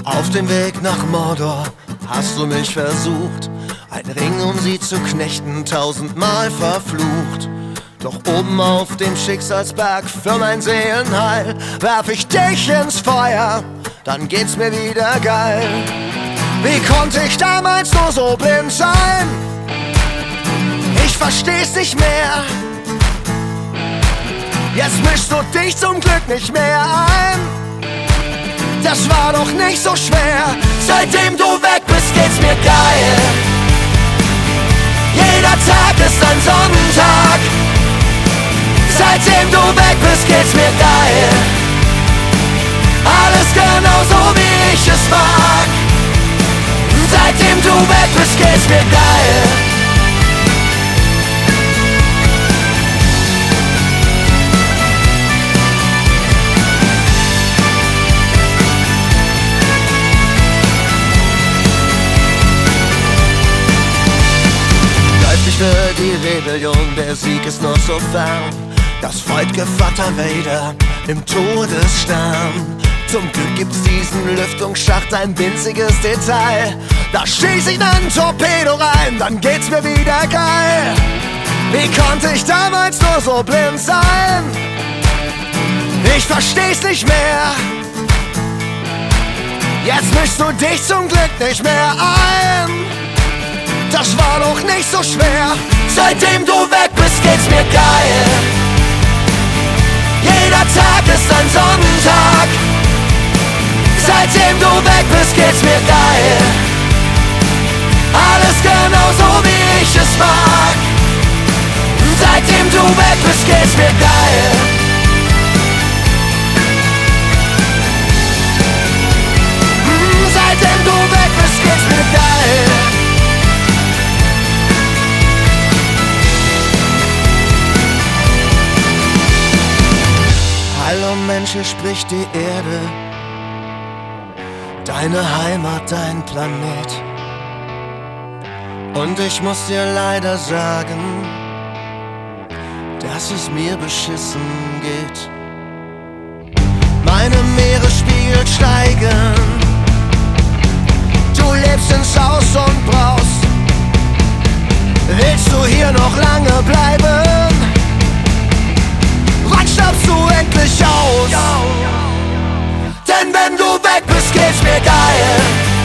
Auf dem Weg nach Mordor hast du mich versucht, ein Ring, um sie zu knechten, 1000-mal verflucht. Doch oben auf dem Schicksalsberg für mein Seelenheil werf ich dich ins Feuer, dann geht's mir wieder geil. Wie konnte ich damals nur so blind sein? Ich versteh's nicht mehr. Jetzt mischst du dich zum Glück nicht mehr ein. Das war doch nicht so schwer. Seitdem du weg bist, geht's mir geil. Jeder Tag ist ein Sonntag. Seitdem du weg bist, geht's mir geil. Alles genauso wie ich es mag. Seitdem du weg bist, geht's mir geil. Läuft für die Rebellion, der Sieg ist noch so fern. Das Freudgevatter Vader im Todesstern. Zum Glück gibt's diesen Lüftungsschacht, ein winziges Detail. Da schieß ich nen Torpedo rein, dann geht's mir wieder geil. Wie konnte ich damals nur so blind sein? Ich versteh's nicht mehr. Jetzt mischst du dich zum Glück nicht mehr ein. Das war doch nicht so schwer. Seitdem du weg bist, geht's mir geil. Jeder Tag ist ein Sonntag. Seitdem du weg bist, geht's mir geil. Alles genauso wie ich es mag. Seitdem du weg bist, geht's mir geil. Seitdem du weg bist, geht's mir geil. Hallo Mensch, hier spricht die Erde. Deine Heimat, dein Planet. Und ich muss dir leider sagen, dass es mir beschissen geht. Meine Meeresspiegel steigen. Du lebst ins Haus und brauchst. Willst du hier noch lange bleiben? Wann stirbst du endlich aus? Denn wenn du weg bist, geht's mir geil.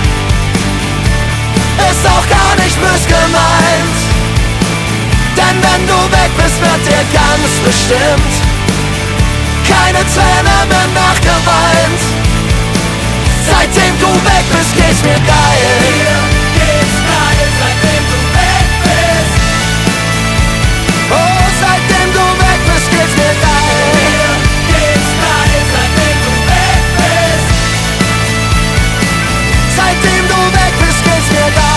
Ist auch gar nicht bös gemeint. Denn wenn du weg bist, wird dir ganz bestimmt keine Träne mehr nachgeweint. Seitdem du weg bist, geht's mir geil. Mir geht's geil, seitdem du weg bist. Oh, seitdem du weg bist, geht's mir geil. Mir geht's geil, seitdem du weg bist. Seitdem du weg bist, geht's mir geil.